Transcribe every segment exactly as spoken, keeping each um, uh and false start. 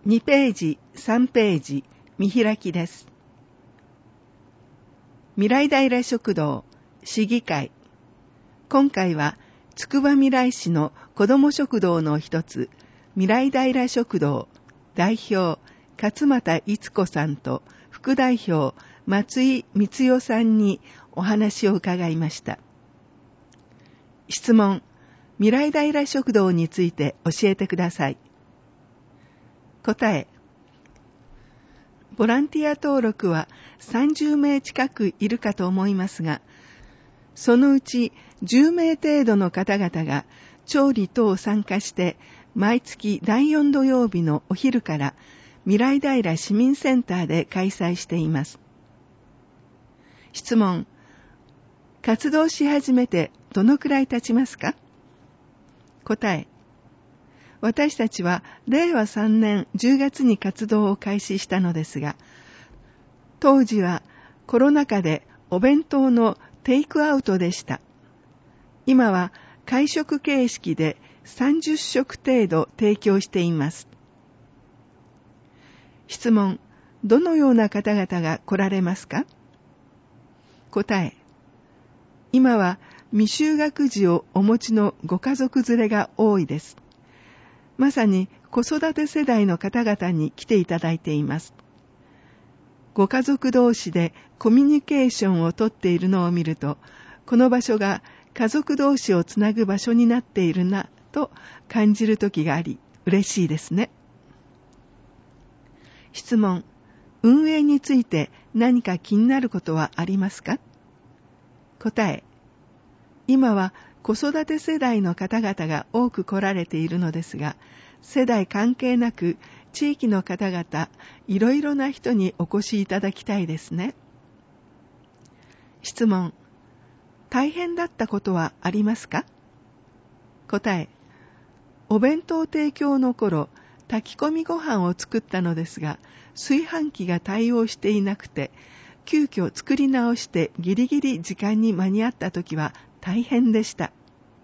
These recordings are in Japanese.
にページ、さんページ、見開きです。未来平食堂市議会。今回は、つくばみらい市の子ども食堂の一つ、未来平食堂代表、勝俣逸子さんと副代表、松井光代さんにお話を伺いました。質問、未来平食堂について教えてください。答え、ボランティア登録はさんじゅうめい近くいるかと思いますが、そのうちじゅうめい程度の方々が調理等参加して毎月だいよん土曜日のお昼から未来平市民センターで開催しています。質問、活動し始めてどのくらい経ちますか？答え、私たちはれいわさんねんじゅうがつに活動を開始したのですが、当時はコロナ禍でお弁当のテイクアウトでした。今は会食形式でさんじゅっしょく程度提供しています。質問、どのような方々が来られますか？答え、今は未就学児をお持ちのご家族連れが多いです。まさに子育て世代の方々に来ていただいています。ご家族同士でコミュニケーションをとっているのを見ると、この場所が家族同士をつなぐ場所になっているなと感じる時があり、嬉しいですね。質問、運営について何か気になることはありますか？答え、今は子育て世代の方々が多く来られているのですが、世代関係なく地域の方々、いろいろな人にお越しいただきたいですね。質問、大変だったことはありますか？答え、お弁当提供の頃、炊き込みご飯を作ったのですが、炊飯器が対応していなくて、急遽作り直してギリギリ時間に間に合った時は大変でした。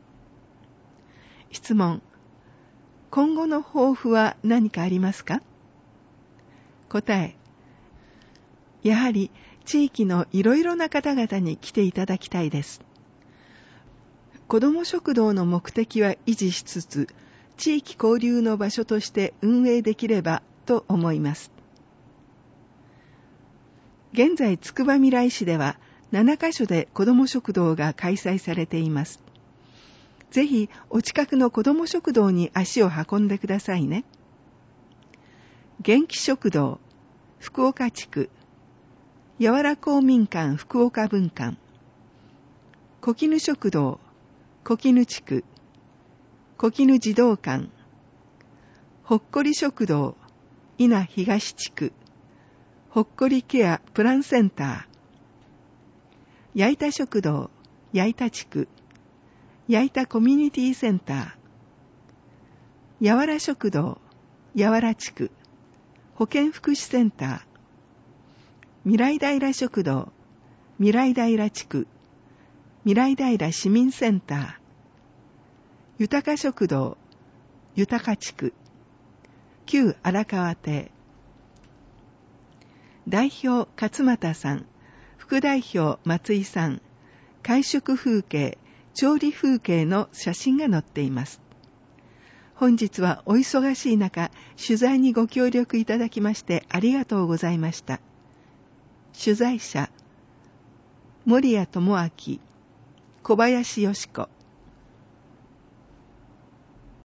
質問、今後の抱負は何かありますか？答え、やはり地域のいろいろな方々に来ていただきたいです。子ども食堂の目的は維持しつつ、地域交流の場所として運営できればと思います。現在、つくばみらい市ではななかしょで子ども食堂が開催されています。ぜひお近くの子ども食堂に足を運んでくださいね。元気食堂、福岡地区、やわら公民館福岡分館、小絹食堂、小絹地区、小絹児童館、ほっこり食堂、伊那東地区、ほっこりケアプランセンター、やいた食堂、やいた地区、やいたコミュニティセンター、やわら食堂、やわら地区、保健福祉センター、未来平食堂、未来平地区、未来平市民センター、豊か食堂、豊か地区、旧荒川邸。代表勝俣さん、副代表松井さん、会食風景、調理風景の写真が載っています。本日はお忙しい中、取材にご協力いただきましてありがとうございました。取材者、森谷智明、小林よし子。